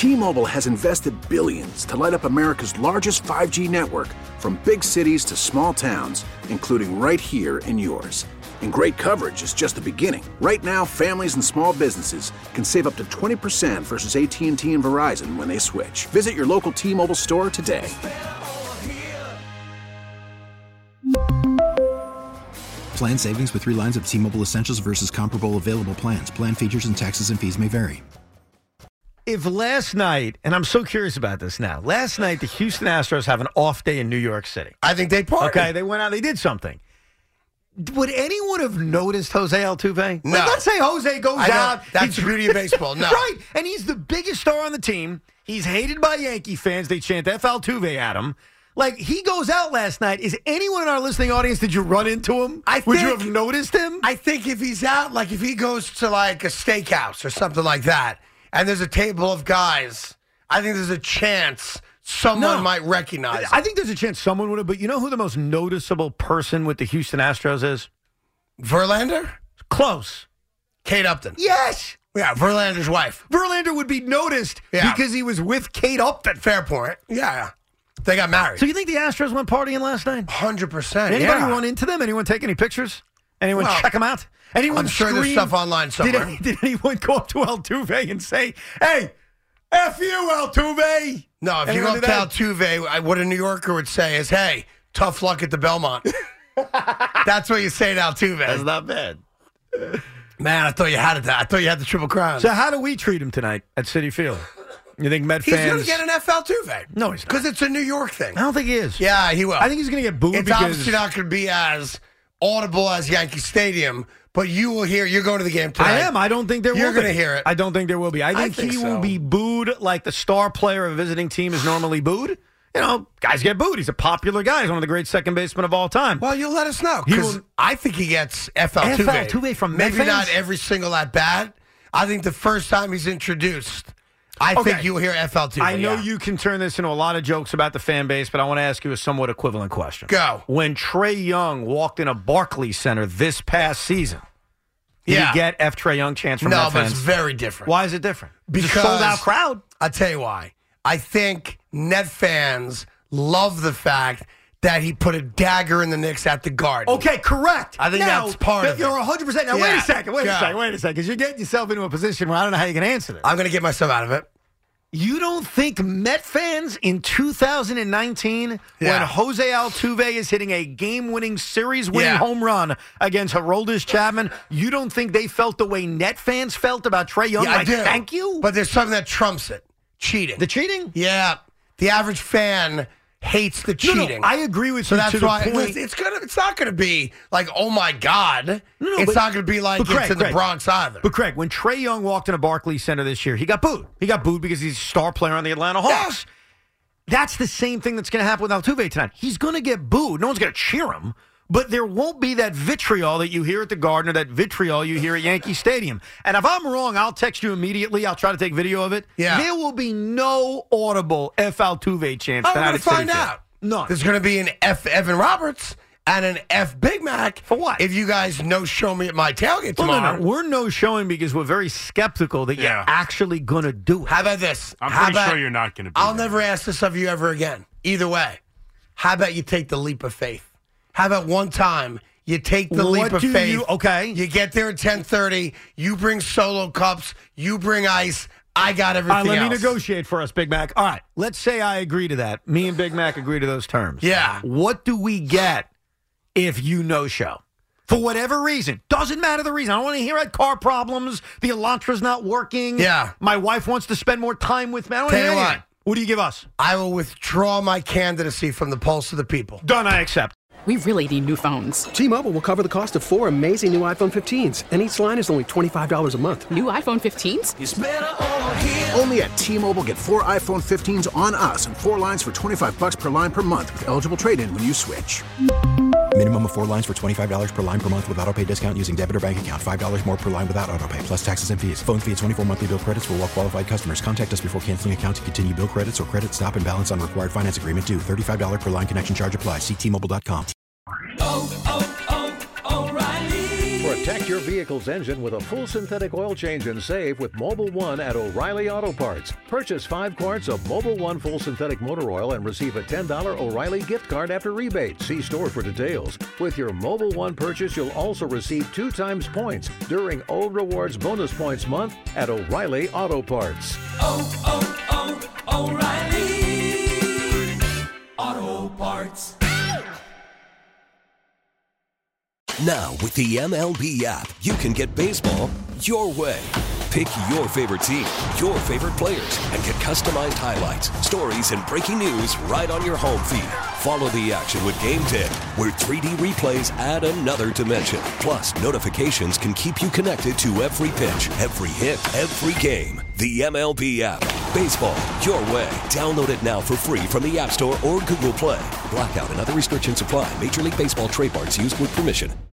T-Mobile has invested billions to light up America's largest 5G network, from big cities to small towns, including right here in yours. And great coverage is just the beginning. Right now, families and small businesses can save up to 20% versus AT&T and Verizon when they switch. Visit your local T-Mobile store today. Plan savings with 3 lines of T-Mobile Essentials versus comparable available plans. Plan features and taxes and fees may vary. If last night, and I'm so curious about this now, last night the Houston Astros have an off day in New York City. I think they partied. Okay, they went out, they did something. Would anyone have noticed Jose Altuve? No. Like, let's say Jose goes out. That's the beauty of baseball. No. Right, and he's the biggest star on the team. He's hated by Yankee fans. They chant F. Altuve at him. Like, he goes out last night. Is anyone in our listening audience, did you run into him? Would you have noticed him? I think if he's out, like if he goes to like a steakhouse or something like that, and there's a table of guys, I think there's a chance someone might recognize him. I think there's a chance someone would have, but you know who the most noticeable person with the Houston Astros is? Verlander? Close. Kate Upton. Yes! Yeah, Verlander's wife. Verlander would be noticed because he was with Kate Upton. Fair point. Yeah. They got married. So you think the Astros went partying last night? 100%. Anybody run into them? Anyone take any pictures? Anyone check them out? Anyone I'm sure scream? there's stuff online somewhere. Did anyone go up to Altuve and say, hey, F you, Altuve? No, if you go up to Altuve, what a New Yorker would say is, hey, tough luck at the Belmont. That's what you say to Altuve. That's not bad. Man, I thought you had it. I thought you had the Triple Crown. So how do we treat him tonight at Citi Field? You think Met fans... He's going to get an F. Altuve. No, he's not. Because it's a New York thing. I don't think he is. Yeah, he will. I think he's going to get booed It's because... obviously not going to be as audible as Yankee Stadium, but you will hear... You're going to the game tonight. I am. I don't think there will be. You're going to hear it. I don't think there will be. I think he will be booed like the star player of a visiting team is normally booed. You know, guys get booed. He's a popular guy. He's one of the great second basemen of all time. Well, you'll let us know. Because I think he gets F. Altuve. F. Altuve from Met Maybe fans? not every single at-bat. I think the first time he's introduced... I think you'll hear F. Altuve. I know you can turn this into a lot of jokes about the fan base, but I want to ask you a somewhat equivalent question. Go. When Trae Young walked in a Barclays Center this past season, did he get F. Trae Young chance from Met fans? No, but it's very different. Why is it different? Because it's a sold-out crowd. I'll tell you why. I think Net fans love the fact that he put a dagger in the Knicks at the Garden. Okay, correct. I think that's part of it. You're 100%. Now, wait a second, because you're getting yourself into a position where I don't know how you can answer this. I'm going to get myself out of it. You don't think Met fans in 2019, when Jose Altuve is hitting a game-winning, series-winning home run against Aroldis Chapman, you don't think they felt the way Net fans felt about Trae Young? Yeah, I do. Thank you? But there's something that trumps it. Cheating. The cheating? Yeah. The average fan hates the cheating. No, I agree with so you that's to the why point. It's not going to be like, oh my God. No, it's not going to be like it's in the Bronx either. But Craig, when Trae Young walked into Barclays Center this year, he got booed. He got booed because he's a star player on the Atlanta Hawks. That's the same thing that's going to happen with Altuve tonight. He's going to get booed. No one's going to cheer him. But there won't be that vitriol that you hear at the Garden or that vitriol you hear at Yankee Stadium. And if I'm wrong, I'll text you immediately. I'll try to take video of it. Yeah. There will be no audible F. Altuve chants. I'm going to find out. None. There's going to be an F. Evan Roberts and an F. Big Mac. For what? If you guys show me at my tailgate tomorrow. No. We're no-showing because we're very skeptical that you're actually going to do it. How about this? I'm pretty sure you're not going to be I'll never ask this of you ever again. Either way. How about you take the leap of faith? How about one time you take the leap of faith? You get there at 10:30. You bring solo cups. You bring ice. I got everything else. Let me negotiate for us, Big Mac. All right, let's say I agree to that. Me and Big Mac agree to those terms. Yeah. What do we get if you no-show? For whatever reason. Doesn't matter the reason. I don't want to hear about car problems. The Elantra's not working. Yeah. My wife wants to spend more time with me. I don't want to hear anything. What do you give us? I will withdraw my candidacy from the Pulse of the People. Done, I accept. We really need new phones. T-Mobile will cover the cost of 4 amazing new iPhone 15s, and each line is only $25 a month. New iPhone 15s? It's better over here. Only at T-Mobile, get 4 iPhone 15s on us and 4 lines for $25 per line per month with eligible trade-in when you switch. Minimum of 4 lines for $25 per line per month with autopay discount using debit or bank account. $5 more per line without autopay, plus taxes and fees. Phone fee at 24 monthly bill credits for well-qualified customers. Contact us before canceling account to continue bill credits or credit stop and balance on required finance agreement due. $35 per line connection charge applies. See T-Mobile.com. O'Reilly. Protect your vehicle's engine with a full synthetic oil change and save with Mobil 1 at O'Reilly Auto Parts. Purchase 5 quarts of Mobil 1 full synthetic motor oil and receive a $10 O'Reilly gift card after rebate. See store for details. With your Mobil 1 purchase, you'll also receive 2 times points during O Rewards Bonus Points Month at O'Reilly Auto Parts. O'Reilly Auto Parts. Now, with the MLB app, you can get baseball your way. Pick your favorite team, your favorite players, and get customized highlights, stories, and breaking news right on your home feed. Follow the action with Game Day, where 3D replays add another dimension. Plus, notifications can keep you connected to every pitch, every hit, every game. The MLB app. Baseball your way. Download it now for free from the App Store or Google Play. Blackout and other restrictions apply. Major League Baseball trademarks used with permission.